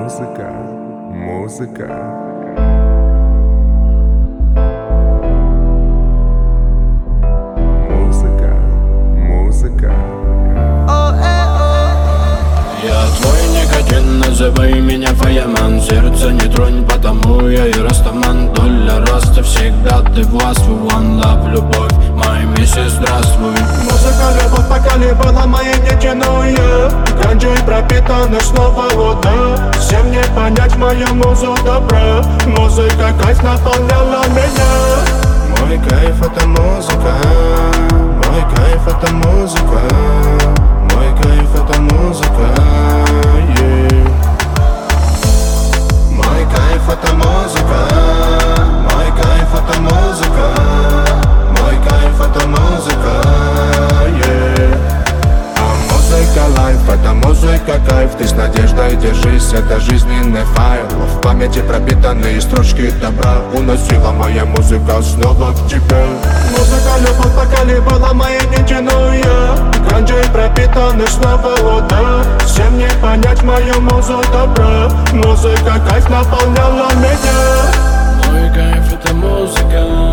Музыка, музыка. Музыка, музыка. Я твой никотин, называй меня фаяман. Сердце не тронь, потому я и растаман. Доля роста всегда ты властвуй. One love, любовь, моя миссия, здравствуй. Музыка, любовь поколебала мои нетяную. Ганджой пропитана снова вода. Всем не понять мою музу добра. Музыка кайф наполняла меня. Мой кайф это музыка. Мой кайф это музыка. Мой кайф это музыка. Yeah. Мой кайф это музыка. Мой кайф это музыка. Мой кайф это музыка. Yeah. А музыка лайф, это музыка кайф. Ты с надеждой держись, это жизненный файл. В памяти пропитанные строчки добра. Уносила моя музыка снова к тебе. Музыка любовь поколебала мои нетяную. Ганджей пропитаны снова вода. Всем не понять мою музу добра. Музыка кайф наполняла меня. Мой кайф это музыка.